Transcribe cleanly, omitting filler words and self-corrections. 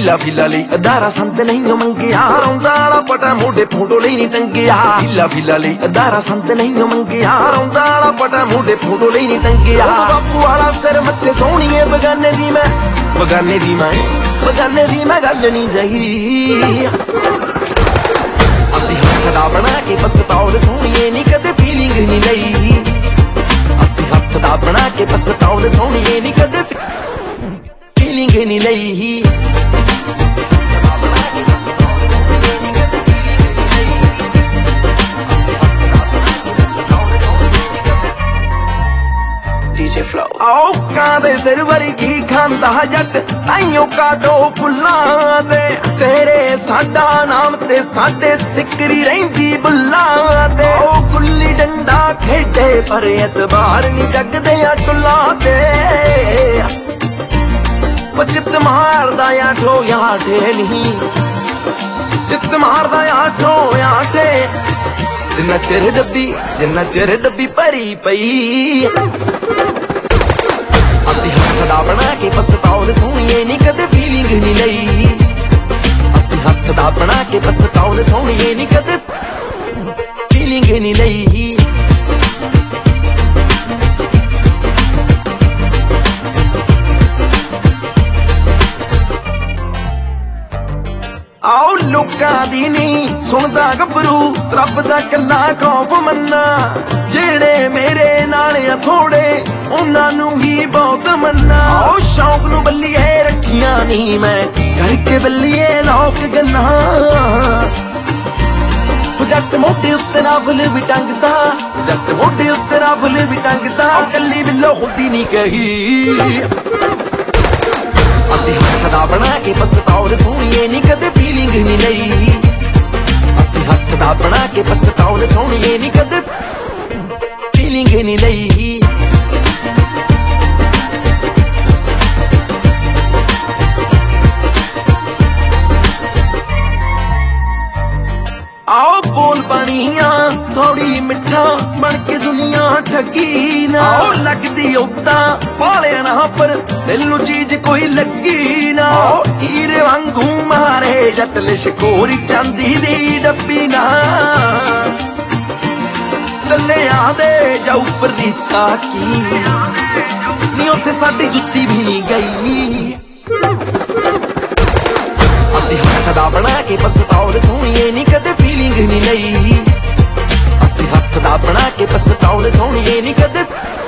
ਹੀਲਾ ਫਿਲਾ ਲਈ ਅਦਾਰਾ ਸੰਤ ਨਹੀਂ ਮੰਗਿਆ ਰੌਂਦਾ ਵਾਲਾ ਪਟਾ ਮੋਢੇ ਫੋਟੋ ਲਈ ਨਹੀਂ ਟੰਗਿਆ ਹੀਲਾ ਫਿਲਾ ਲਈ ਅਦਾਰਾ ਸੰਤ ਨਹੀਂ ਮੰਗਿਆ ਰੌਂਦਾ ਵਾਲਾ ਪਟਾ ਮੋਢੇ ਫੋਟੋ ਲਈ ਨਹੀਂ ਟੰਗਿਆ ਬਾਪੂ ਵਾਲਾ ਸਿਰ ਮੱਥੇ ਸੋਹਣੀਏ ਬਗਾਨੇ ਦੀ ਮੈਂ ਗੱਲ ਨਹੀਂ ਸਹੀ ਅਸੀਂ ਹੱਥ ਦਾ ਬਣਾ ਕੇ ਬਸ ਤੌਰ ਸੋਹਣੀਏ ਨਹੀਂ ਕਦੇ ਫੀਲਿੰਗ ਨਹੀਂ ਲਈ ਅਸੀਂ ਹੱਥ ਦਾ ਬਣਾ ਕੇ ਬਸ ਤੌਰ ਸੋਹਣੀਏ ਨਹੀਂ ਕਦੇ ਫੀਲਿੰਗ ਨਹੀਂ ਲਈ ਆਓ ਕਾਂ ਦੇ ਸਿਰ ਵਰਗੀ ਖਾਂਦਾ ਜੱਟ ਤਾਈਓ ਕਾਟੋ ਫੁੱਲਾਂ ਦੇ ਤੇਰੇ ਸਾਡਾ ਨਾਮ ਤੇ ਸਾਡੇ ਸਿਕਰੀ ਰਹਿੰਦੀ ਬੁੱਲਾਂ ਤੇ ਉਹ ਗੁੱਲੀ ਡੰਡਾ ਖੇਡੇ ਪਰ ਇਤਬਾਰ ਨਹੀਂ ਜਗਦੇ ਆ ਟੁੱਲਾਂ ਤੇ ਚਿੱਤ ਮਾਰਦਾ ਆ ਠੋਇਆ ਠੇ ਨਹੀਂ ਚਿੱਤ ਮਾਰਦਾ ਆ ਠੋਇਆ ਠੇ ਜਿੰਨਾ ਚਿਰ ਡੱਬੀ ਭਰੀ ਪਈ ਅਸੀਂ ਹੱਥ ਦਾ ਬਣਾ ਕੇ ਬਸ ਤੌਰ ਸੋਹਣੀਏ ਨਹੀਂ ਕਦੇ ਫੀਲਿੰਗ ਨਹੀਂ ਲਈ ਅਸੀਂ ਹੱਥ ਦਾ ਬਣਾ ਕੇ ਬਸ ਤੌਰ ਸੋਹਣੀਏ ਨਹੀਂ ਕਦੇ ਫੀਲਿੰਗ ਨਹੀਂ ਲਈ ਆਓ ਲੋਕਾਂ ਦੀ ਨਹੀਂ ਸੁਣਦਾ ਗੱਭਰੂ ਰੱਬ ਦਾ ਕੱਲਾ ਖੌਫ ਮੰਨਾ ਜਿਹੜੇ ਮੇਰੇ ਨਾਲ ਆ ਥੋੜੇ ਉਹਨਾਂ ਨੂੰ ਹੀ ਬਹੁਤ ਮੰਨਾ ਆਓ ਸ਼ੌਕ ਨੂੰ ਬੱਲੀਏ ਰੱਖੀਆਂ ਨਹੀਂ ਮੈਂ ਕਰਕੇ ਬੱਲੀਏ ਲੋਕ ਗੰਨਾ ਜੱਟ ਮੋਢੇ ਉੱਤੇ ਨਾ ਫੁੱਲ ਵੀ ਟੰਗਦਾ ਜੱਟ ਮੋਢੇ ਉੱਤੇ ਨਾ ਫੁੱਲ ਵੀ ਟੰਗਦਾ ਕੱਲੀ ਬਿੱਲੋ ਹੁੰਦੀ ਨਹੀਂ ਕਹੀ ਅਸੀਂ ਹੱਥ ਦਾ ਬਣਾ ਕੇ ਬਸ ਤੌਰ ਸੋਹਣੀਏ ਨਹੀਂ ਕਦੇ ਫੀਲਿੰਗ ਨਹੀਂ ਲਈ ਅਸੀਂ ਹੱਥ ਦਾ ਬਣਾ ਕੇ ਬਸ ਤੌਰ ਸੋਹਣੀਏ ਨਹੀਂ ਕਦੇ ਫੀਲਿੰਗ ਨਹੀਂ ਲਈ ਆਓ ਬੋਲ ਬਣੀਆਂ ਥੋੜੀ ਮਿੱਠਾ ਬਣ ਕੇ ਦੁਨੀਆ ਠੱਗੀ ਨਾ ਆਓ ਲੱਗਦੀ ਉਦਾਂ ਪਾਲਿਆ ਨਾ ਪਰ ਦਿਲ ਨੂੰ ਚੀਜ਼ ਕੋਈ ਲੱਗੀ ਨਾ ਹੀਰੇ ਵਾਂਗੂ ਮਾਰੇ ਜੱਟ ਲਿਸ਼ਕੋਰੀ ਚਾਂਦੀ ਦੀ ਡੱਬੀ ਨਾ ਦੱਲਿਆਂ ਦੇ ਜਾਊ ਪਰੀਤਾ ਕੀ ਨੀ ਉੱਥੇ ਸਾਡੀ ਜੁੱਤੀ ਵੀ ਨਹੀਂ ਗਈ ਅਸੀਂ ਹੱਥ ਦਾ ਬਣਾ ਕੇ ਬਸ ਤੌਰ ਸੋਹਣੀਏ ਨਹੀਂ ਕਦੇ ਫੀਲਿੰਗ ਨਹੀਂ ਲਈ ਅਸੀਂ ਹੱਥ ਦਾ ਬਣਾ ਕੇ ਬਸ ਤੌਰ ਸੋਹਣੀਏ ਨਹੀਂ ਕਦੇ